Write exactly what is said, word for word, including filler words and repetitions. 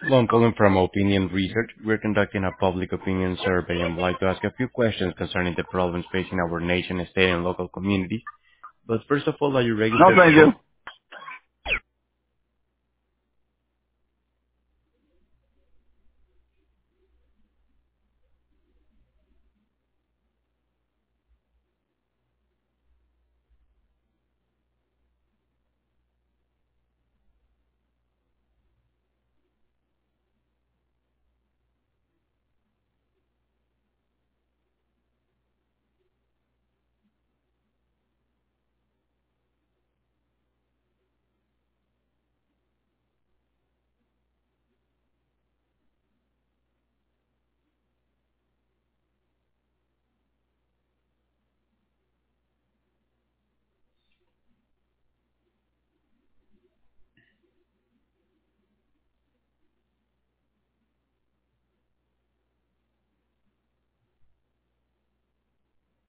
Well, I'm calling from Opinion Research. We're conducting a public opinion survey and would like to ask a few questions concerning the problems facing our nation, state, and local communities. But first of all, are you No, registered to thank vote? you.